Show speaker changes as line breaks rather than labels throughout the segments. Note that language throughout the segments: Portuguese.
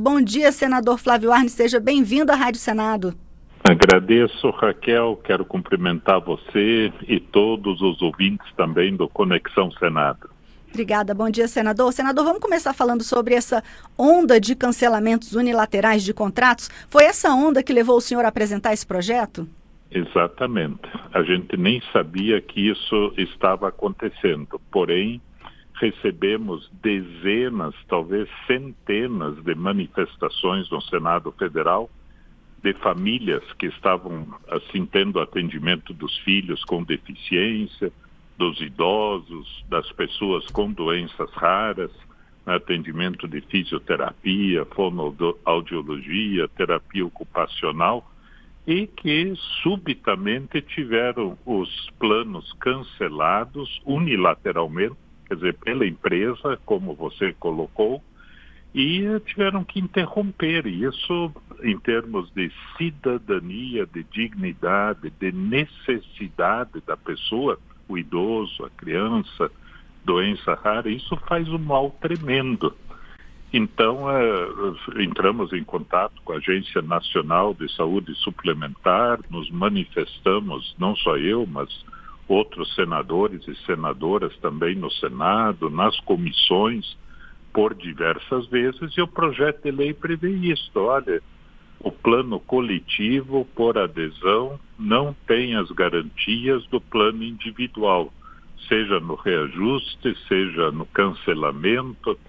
Bom dia, senador Flávio Arnes. Seja bem-vindo à Rádio Senado.
Agradeço, Raquel. Quero cumprimentar você e todos os ouvintes também do Conexão Senado.
Obrigada. Bom dia, senador. Senador, vamos começar falando sobre essa onda de cancelamentos unilaterais de contratos. Foi essa onda que levou o senhor a apresentar esse projeto?
Exatamente. A gente nem sabia que isso estava acontecendo. Porém, recebemos dezenas, talvez centenas de manifestações no Senado Federal de famílias que estavam assim tendo atendimento dos filhos com deficiência, dos idosos, das pessoas com doenças raras, atendimento de fisioterapia, fonoaudiologia, terapia ocupacional, e que subitamente tiveram os planos cancelados unilateralmente, quer dizer, pela empresa, como você colocou, e tiveram que interromper isso em termos de cidadania, de dignidade, de necessidade da pessoa, o idoso, a criança, doença rara. Isso faz um mal tremendo. Então, entramos em contato com a Agência Nacional de Saúde Suplementar, nos manifestamos, não só eu, mas outros senadores e senadoras também no Senado, nas comissões, por diversas vezes, e o projeto de lei prevê isso. Olha, o plano coletivo por adesão não tem as garantias do plano individual, seja no reajuste, seja no cancelamento,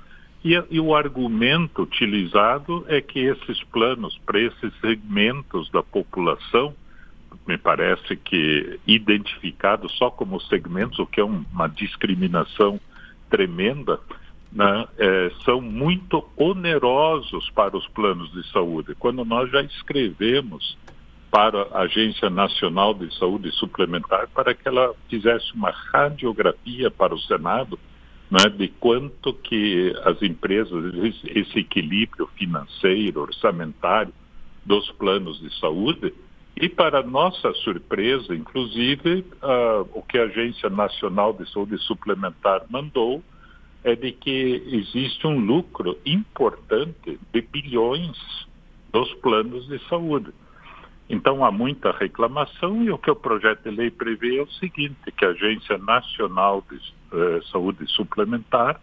e o argumento utilizado é que esses planos para esses segmentos da população, me parece que identificados só como segmentos, o que é uma discriminação tremenda, né, são muito onerosos para os planos de saúde. Quando nós já escrevemos para a Agência Nacional de Saúde Suplementar para que ela fizesse uma radiografia para o Senado, né, de quanto que as empresas, esse equilíbrio financeiro, orçamentário dos planos de saúde, e para nossa surpresa, inclusive, o que a Agência Nacional de Saúde Suplementar mandou é de que existe um lucro importante de bilhões dos planos de saúde. Então há muita reclamação e o que o projeto de lei prevê é o seguinte, que a Agência Nacional de Saúde Suplementar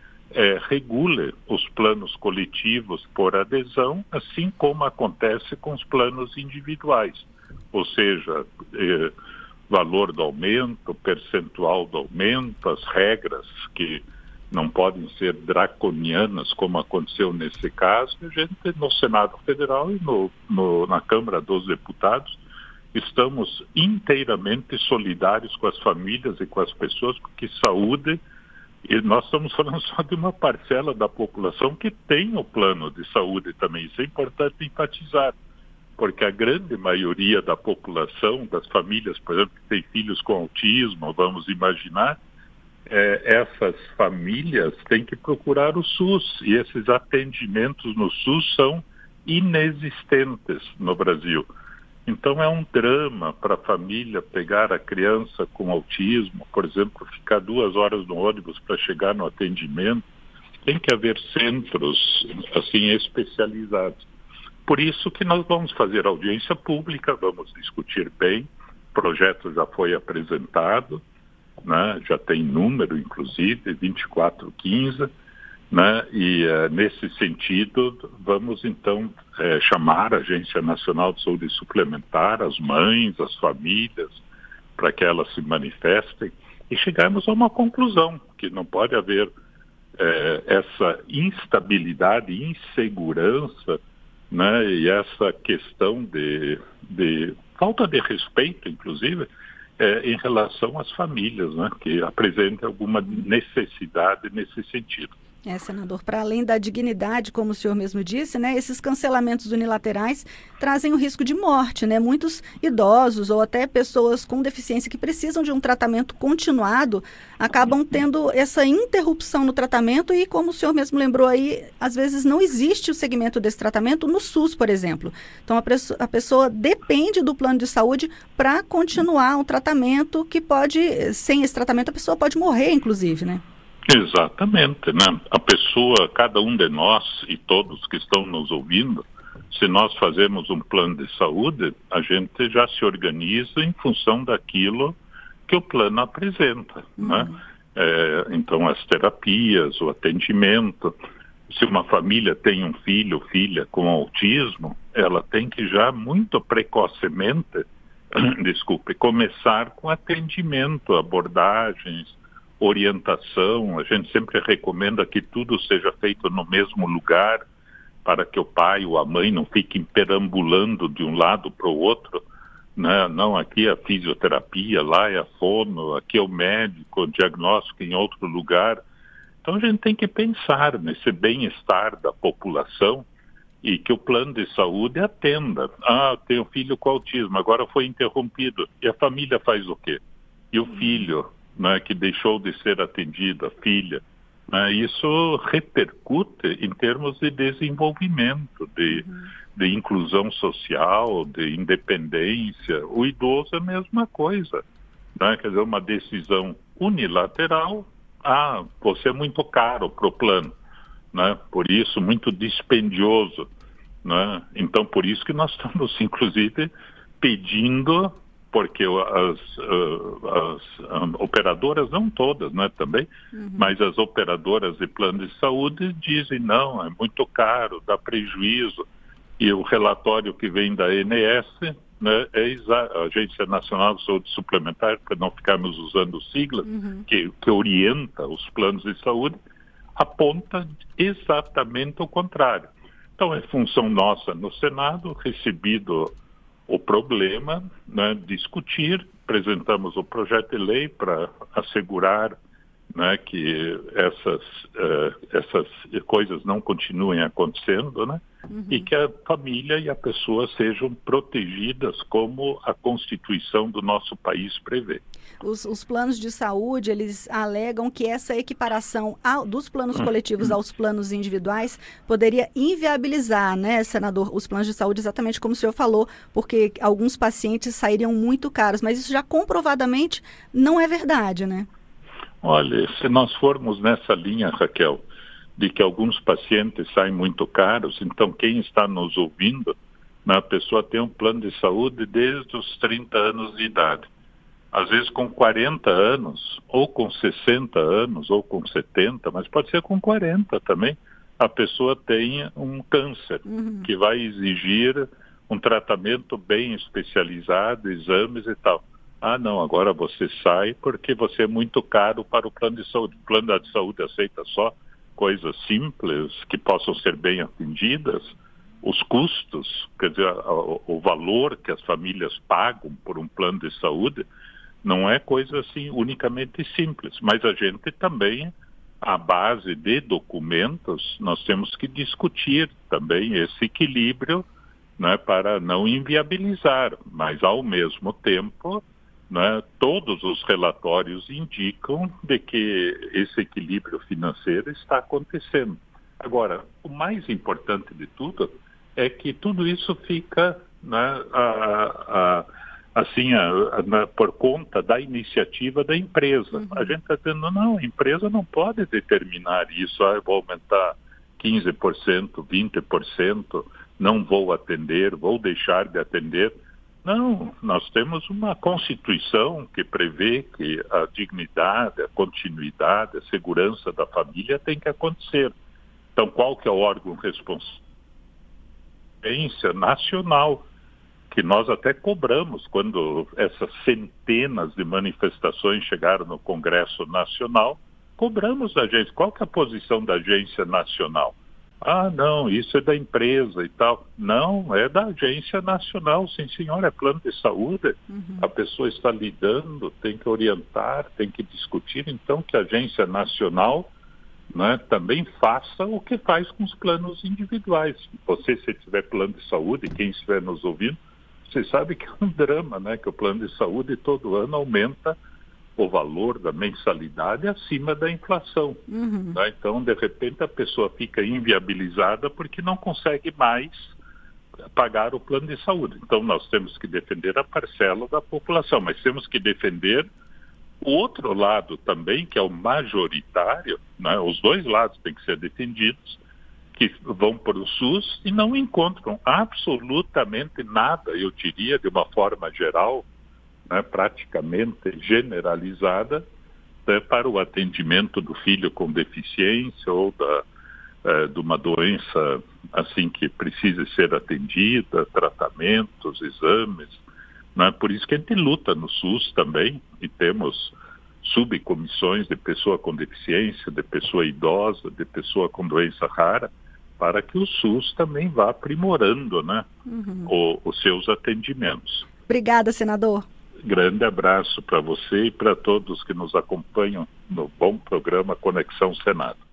regule os planos coletivos por adesão, assim como acontece com os planos individuais, ou seja, valor do aumento, percentual do aumento, as regras que não podem ser draconianas, como aconteceu nesse caso. A gente, no Senado Federal e na Câmara dos Deputados, estamos inteiramente solidários com as famílias e com as pessoas, porque saúde, e nós estamos falando só de uma parcela da população que tem o plano de saúde também. Isso é importante enfatizar, porque a grande maioria da população, das famílias, por exemplo, que tem filhos com autismo, vamos imaginar, essas famílias têm que procurar o SUS, e esses atendimentos no SUS são inexistentes no Brasil. Então é um drama para a família pegar a criança com autismo, por exemplo, ficar 2 horas no ônibus para chegar no atendimento. Tem que haver centros assim especializados. Por isso que nós vamos fazer audiência pública, vamos discutir bem. O projeto já foi apresentado, né? Já tem número, inclusive, 2415, né? E nesse sentido, vamos então chamar a Agência Nacional de Saúde Suplementar, as mães, as famílias, para que elas se manifestem e chegarmos a uma conclusão, que não pode haver essa instabilidade, insegurança, né? E essa questão de falta de respeito, inclusive, em relação às famílias, né, que apresentem alguma necessidade nesse sentido.
Senador, para além da dignidade, como o senhor mesmo disse, né, esses cancelamentos unilaterais trazem o risco de morte, né? Muitos idosos ou até pessoas com deficiência que precisam de um tratamento continuado acabam tendo essa interrupção no tratamento e, como o senhor mesmo lembrou aí, às vezes não existe o segmento desse tratamento no SUS, por exemplo. Então a pessoa depende do plano de saúde para continuar um tratamento que pode, sem esse tratamento, a pessoa pode morrer, inclusive, né?
Exatamente, né? A pessoa, cada um de nós e todos que estão nos ouvindo, se nós fazemos um plano de saúde, a gente já se organiza em função daquilo que o plano apresenta, né? Então, as terapias, o atendimento. Se uma família tem um filho ou filha com autismo, ela tem que já muito precocemente, começar com atendimento, abordagens, orientação. A gente sempre recomenda que tudo seja feito no mesmo lugar, para que o pai ou a mãe não fiquem perambulando de um lado para o outro, né? Não, aqui é a fisioterapia, lá é a fono, aqui é o médico, o diagnóstico em outro lugar. Então a gente tem que pensar nesse bem-estar da população e que o plano de saúde atenda. Ah, tenho filho com autismo, agora foi interrompido. E a família faz o quê? E o filho, né, que deixou de ser atendido, a filha, né? Isso repercute em termos de desenvolvimento, de inclusão social, de independência. O idoso é a mesma coisa, né? Quer dizer, uma decisão unilateral. Ah, você é muito caro para o plano, né? Por isso, muito dispendioso, né? Então, por isso que nós estamos, inclusive, pedindo, porque as operadoras, não todas, né, também, mas as operadoras de plano de saúde dizem, não, é muito caro, dá prejuízo. E o relatório que vem da ANS, né, a Agência Nacional de Saúde Suplementar, para não ficarmos usando siglas, que orienta os planos de saúde, aponta exatamente o contrário. Então, é função nossa no Senado, recebido o problema, né, discutir, apresentamos o projeto de lei para assegurar, né, que essas coisas não continuem acontecendo, né? E que a família e a pessoa sejam protegidas como a Constituição do nosso país prevê.
Os planos de saúde, eles alegam que essa equiparação dos planos coletivos aos planos individuais poderia inviabilizar, né, senador, os planos de saúde, exatamente como o senhor falou, porque alguns pacientes sairiam muito caros, mas isso já comprovadamente não é verdade, né?
Olha, se nós formos nessa linha, Raquel, de que alguns pacientes saem muito caros, então quem está nos ouvindo, né, a pessoa tem um plano de saúde desde os 30 anos de idade. Às vezes com 40 anos, ou com 60 anos, ou com 70, mas pode ser com 40 também, a pessoa tem um câncer que vai exigir um tratamento bem especializado, exames e tal. Ah, não, agora você sai porque você é muito caro para o plano de saúde. O plano de saúde aceita só coisas simples que possam ser bem atendidas. Os custos, quer dizer, o valor que as famílias pagam por um plano de saúde não é coisa assim unicamente simples, mas a gente também, à base de documentos, nós temos que discutir também esse equilíbrio, né, para não inviabilizar, mas ao mesmo tempo, né, todos os relatórios indicam de que esse equilíbrio financeiro está acontecendo. Agora, o mais importante de tudo é que tudo isso fica, né, por conta da iniciativa da empresa. A gente está dizendo, não, a empresa não pode determinar isso, eu vou aumentar 15%, 20%, não vou atender, vou deixar de atender. Não, nós temos uma Constituição que prevê que a dignidade, a continuidade, a segurança da família tem que acontecer. Então, qual que é o órgão responsável? Nacional, que nós até cobramos quando essas centenas de manifestações chegaram no Congresso Nacional, cobramos da agência. Qual que é a posição da Agência Nacional? Ah, não, isso é da empresa e tal. Não, é da Agência Nacional, sim senhor, é plano de saúde. A pessoa está lidando, tem que orientar, tem que discutir, então que a Agência Nacional, né, também faça o que faz com os planos individuais. Você, se tiver plano de saúde, quem estiver nos ouvindo, você sabe que é um drama, né, que o plano de saúde todo ano aumenta o valor da mensalidade acima da inflação. Né? Então, de repente, a pessoa fica inviabilizada porque não consegue mais pagar o plano de saúde. Então, nós temos que defender a parcela da população, mas temos que defender O outro lado também, que é o majoritário, né, os dois lados têm que ser defendidos, que vão para o SUS e não encontram absolutamente nada, eu diria, de uma forma geral, né, praticamente generalizada, né, para o atendimento do filho com deficiência ou de uma doença assim que precise ser atendida, tratamentos, exames. Né? Por isso que a gente luta no SUS também e temos subcomissões de pessoa com deficiência, de pessoa idosa, de pessoa com doença rara, para que o SUS também vá aprimorando, né, os seus atendimentos.
Obrigada, senador.
Grande abraço para você e para todos que nos acompanham no bom programa Conexão Senado.